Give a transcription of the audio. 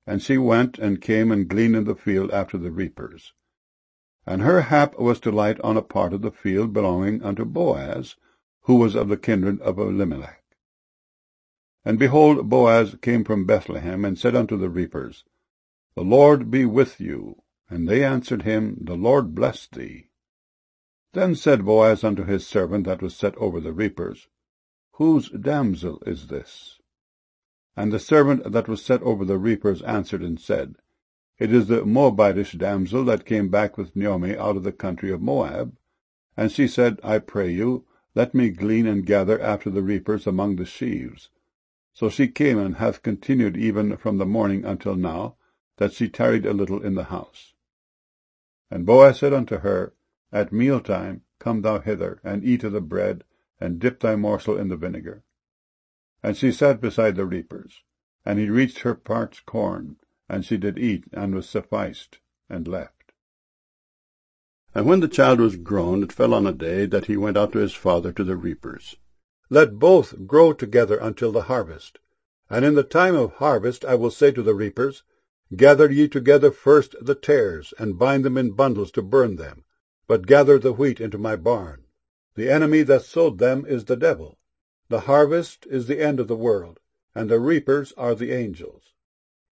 And she went and came and gleaned in the field after the reapers. And her hap was to light on a part of the field belonging unto Boaz, who was of the kindred of Elimelech. And behold, Boaz came from Bethlehem, and said unto the reapers, The Lord be with you. And they answered him, The Lord bless thee. Then said Boaz unto his servant that was set over the reapers, Whose damsel is this? And the servant that was set over the reapers answered and said, It is the Moabitish damsel that came back with Naomi out of the country of Moab. And she said, I pray you, let me glean and gather after the reapers among the sheaves. So she came and hath continued even from the morning until now, that she tarried a little in the house. And Boaz said unto her, At mealtime come thou hither, and eat of the bread, and dip thy morsel in the vinegar. And she sat beside the reapers. And he reached her parched corn, and she did eat, and was sufficed, and left. And when the child was grown, it fell on a day that he went out to his father to the reapers. Let both grow together until the harvest. And in the time of harvest I will say to the reapers, Gather ye together first the tares, and bind them in bundles to burn them, but gather the wheat into my barn. The enemy that sowed them is the devil. The harvest is the end of the world, and the reapers are the angels.